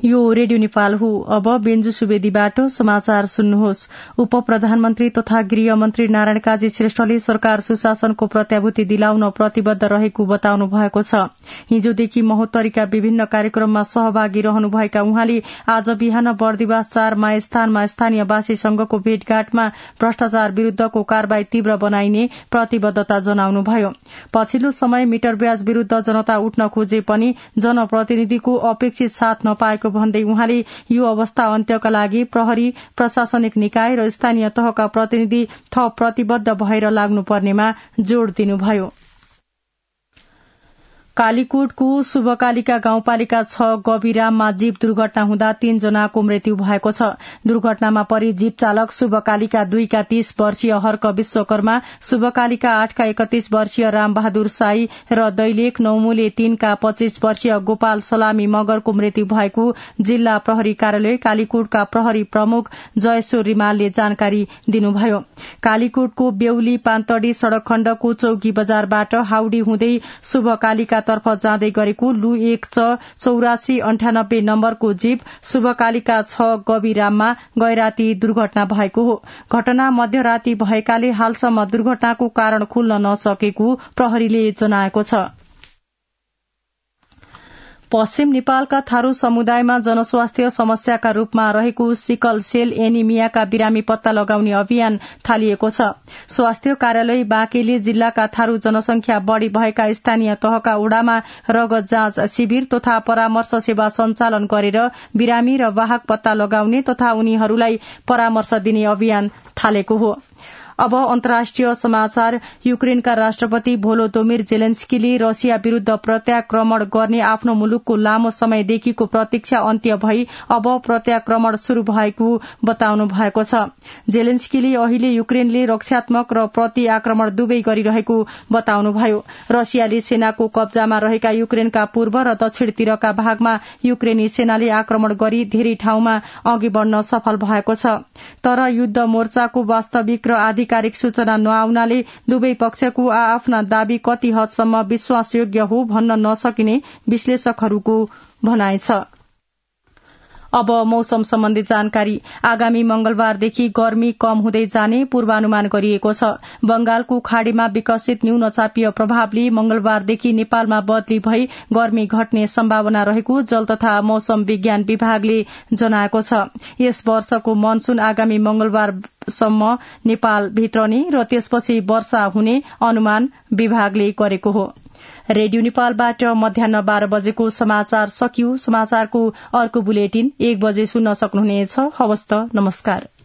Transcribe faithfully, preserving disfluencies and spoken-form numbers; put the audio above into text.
यो रेडियो नेपाल हो। अब बेन्जु सुवेदीबाट समाचार सुन्नुहोस्। उप प्रधानमन्त्री तथा गृहमन्त्री नारायण काजी श्रेष्ठले सरकार सुशासनको प्रत्याभूति दिलाउन प्रतिबद्ध रहेको बताउनु भएको छ। हिजोदेखि महोत्तरीका विभिन्न कार्यक्रममा सहभागी रहनुभएका उहाँले आज बिहान बर्दिवास चार मायस्थानमा स्थानीयवासीसँगको भेटघाटमा भ्रष्टाचार विरूद्धको कारबाही तीव्र बनाइने प्रतिबद्धता जनाउनुभयो। पछिल्लो समय मिटर ब्याज विरूद्ध जनता उठ्न खोजे पनि जनप्रतिनिधिको अपेक्षित साथ नपाएको भन्दै उहाँले यो अवस्था अन्त्यका लागि प्रहरी, प्रशासनिक निकाय र स्थानीय तहका प्रतिनिधि थप प्रतिबद्ध भएर लाग्नुपर्नेमा जोड़ दिनुभयो। कालीकोटको शुभकालिका गाउँपालिका छ गभिराममा जीप दुर्घटना हुँदा तीन जनाको मृत्यु भएको छ। दुर्घटनामा परि जीप चालक शुभकालिका दुईका तीस वर्षीय हर्क विश्वकर्मा, शुभकालिका आठका एकतीस वर्षीय रामबहादुर साई र दैलेख नौमुले तीनका पच्चीस वर्षीय गोपाल सलामी मगरको मृत्यु भएको जिल्ला प्रहरी कार्यालय कालीकोटका प्रहरी प्रमुख जयश्वर रिमालले जानकारी दिनुभयो। कालीकोटको बेउली पान्तडी सड़क खण्डको चौकी बजारबाट हाउडी हुँदै शुभकालिका तर्फ जाँदै गरेको लु एक च चौरासी अन्ठानब्बे नम्बरको जीप शुभकालिका छ गभिराममा गैराती दुर्घटना भएको हो। घटना मध्यराती भएकाले हालसम्म दुर्घटनाको कारण खुल्न नसकेको प्रहरीले जनाएको छ। पश्चिम नेपालका थारू समुदायमा जनस्वास्थ्य समस्याका रूपमा रहेको सिकल सेल एनिमियाका बिरामी पत्ता लगाउने अभियान थालिएको छ। स्वास्थ्य कार्यालय बाँकेले जिल्लाका थारू जनसंख्या बढ़ी भएका स्थानीय तहका ओडामा रगत जाँच शिविर तथा परामर्श सेवा सञ्चालन गरेर बिरामी र वाहक पत्ता लगाउने तथा उनीहरूलाई परामर्श दिने अभियान थालेको हो। अब अन्तर्राष्ट्रिय समाचार। युक्रेनका राष्ट्रपति भोलोदोमिर जेलेन्स्कीले रसिया विरूद्ध प्रत्याक्रमण गर्ने आफ्नो मुलुकको लामो समयदेखिको प्रतीक्षा अन्त्य भई अब प्रत्याक्रमण शुरू भएको बताउनु भएको छ। जेलेन्स्कीले अहिले युक्रेनले रक्षात्मक र प्रति आक्रमण दुवै गरिरहेको बताउनुभयो। रसियाले सेनाको कब्जामा रहेका युक्रेनका पूर्व र दक्षिणतिरका भागमा युक्रेनी सेनाले आक्रमण गरी धेरै ठाउँमा अघि बढ़न सफल भएको छ। तर युद्ध मोर्चाको वास्तविक र आधिकारिक सूचना नआउनाले दुवै पक्षको आआफ्ना दावी कति हदसम्म विश्वासयोग्य हो भन्न नसकिने विश्लेषकहरूको भनाइ छ। अब मौसम सम्बन्धी जानकारी। आगामी मंगलबारदेखि गर्मी कम हुँदै जाने पूर्वानुमान गरिएको छ। बंगालको खाड़ीमा विकसित न्यून चापीय प्रभावले मंगलबारदेखि नेपालमा बदली भई गर्मी घट्ने सम्भावना रहेको जल तथा मौसम विज्ञान विभागले जनाएको छ। यस वर्षको मनसून आगामी मंगलबारसम्म नेपाल भित्रने र त्यसपछि वर्षा हुने अनुमान विभागले गरेको हो। रेडियो नेपालबाट मध्याह बाह्र बजेको समाचार सकियो। समाचारको अर्को बुलेटिन एक बजे सुन्न सक्नुहुनेछ। हवस् त, नमस्कार।